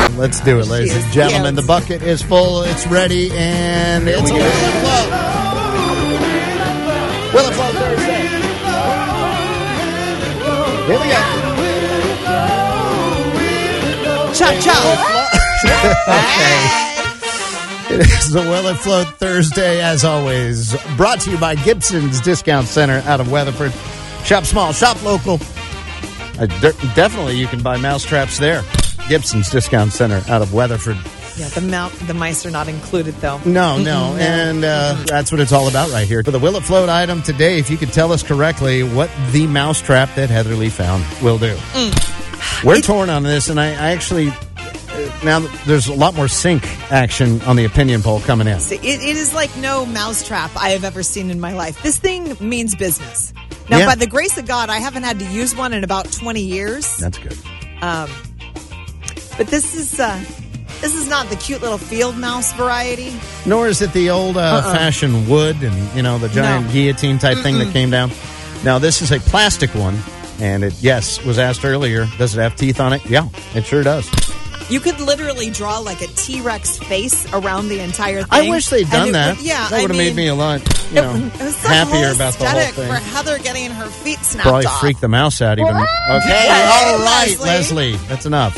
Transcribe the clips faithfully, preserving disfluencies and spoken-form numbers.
Let's do it, ladies and gentlemen. The bucket is full. It's ready, and it's a Will and Float. Will and Float Thursday. Here we go. Chop, chop. Okay. It is the Will and Float Thursday, as always. Brought to you by Gibson's Discount Center out of Weatherford. Shop small, shop local. Uh, de- definitely you can buy mousetraps there. Gibson's Discount Center out of Weatherford. Yeah, the mount, the mice are not included, though. No, no, Mm-mm, and uh, that's what it's all about right here. For the Will It Float item today, if you could tell us correctly what the mousetrap that Heather Lee found will do. Mm. We're it, torn on this, and I, I actually... Now, there's a lot more sync action on the opinion poll coming in. It, it is like no mousetrap I have ever seen in my life. This thing means business. Now, yeah. by the grace of God, I haven't had to use one in about twenty years. That's good. Um, but this is uh, this is not the cute little field mouse variety. Nor is it the old uh, uh-uh. fashioned wood and, you know, the giant no. guillotine type Mm-mm. thing that came down. Now, this is a plastic one. And it, yes, was asked earlier, does it have teeth on it? Yeah, it sure does. You could literally draw like a T-Rex face around the entire thing. I wish they'd done that. Would, yeah, that would have made me a lot, you know, it was so happier about the whole thing. For Heather getting her feet snapped Probably off. Freak the mouse out even. Okay, yeah, all right, Leslie. Leslie, that's enough.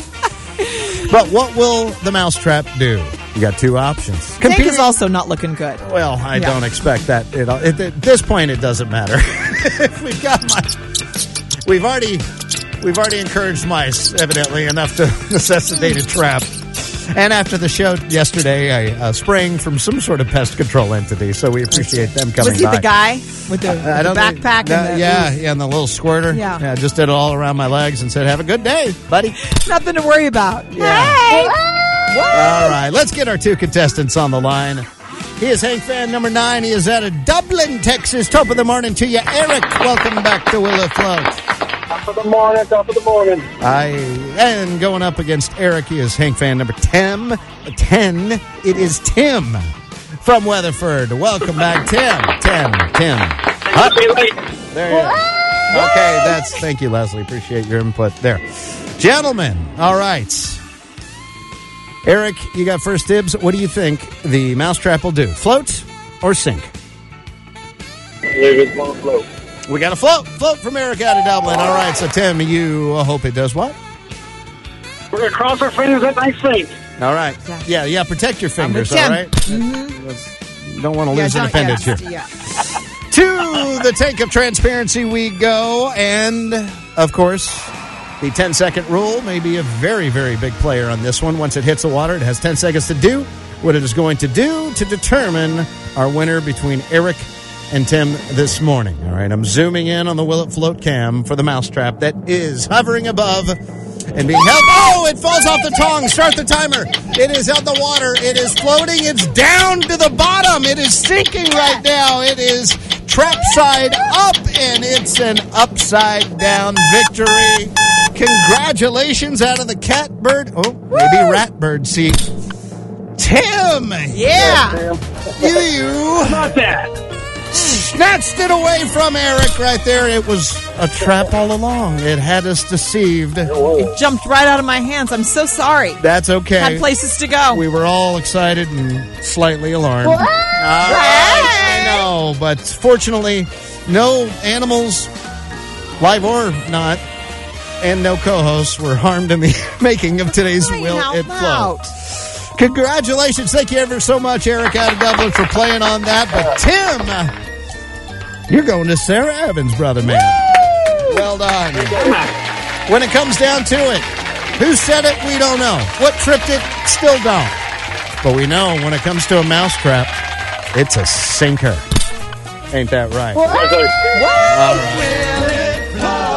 But what will the mousetrap do? You got two options. Nick is also not looking good. Well, I yeah. don't expect that. It, it, at this point, it doesn't matter. We've got my, we've already, we've already encouraged mice, evidently enough to necessitate a trap. And after the show yesterday, a, a spraying from some sort of pest control entity. So we appreciate them coming by. Was he by. the guy with the, uh, with the backpack? That, and the, yeah, yeah, and the little squirter. Yeah. yeah, just did it all around my legs and said, "Have a good day, buddy." Nothing to worry about. Yeah. Hey. All right, let's get our two contestants on the line. He is Hank fan number nine. He is out of Dublin, Texas. Top of the morning to you, Eric. Welcome back to Will It Float. Top of the morning, top of the morning. I and going up against Eric, he is Hank fan number ten. ten. It is Tim from Weatherford. Welcome back, Tim. Tim, Tim. Up. There you go. Okay, that's thank you, Leslie. Appreciate your input there. Gentlemen, all right. Eric, you got first dibs. What do you think the mousetrap will do? Float or sink? It's going to float. We got a float. Float from Eric out of Dublin. All right, so Tim, you hope it does what? We're going to cross our fingers at night sink. All right. Yeah, yeah, protect your fingers, all right? Mm-hmm. You don't want to lose yeah, an appendage yeah, here. Yeah. To the tank of transparency we go, and, of course, the ten-second rule may be a very, very big player on this one. Once it hits the water, it has ten seconds to do what it is going to do to determine our winner between Eric and Tim this morning. All right, I'm zooming in on the Will It Float cam for the mousetrap that is hovering above and being held. Oh, it falls off the tong. Start the timer. It is out the water. It is floating. It's down to the bottom. It is sinking right now. It is trap side up, and it's an upside down victory. Congratulations out of the catbird. Oh, maybe ratbird seat. Tim. Yeah. You, you. Not that. Snatched it away from Eric right there. It was a trap all along. It had us deceived. It jumped right out of my hands. I'm so sorry. That's okay. Had places to go. We were all excited and slightly alarmed. What? All right, I know, but fortunately, no animals, live or not, and no co-hosts were harmed in the making of today's Will It Float. Congratulations. Thank you ever so much, Eric out of Dublin, for playing on that. But Tim, you're going to Sarah Evans, brother man. Woo! Well done. When it comes down to it, who said it? We don't know. What tripped it? Still don't. But we know when it comes to a mousetrap, it's a sinker. Ain't that right? What? All right.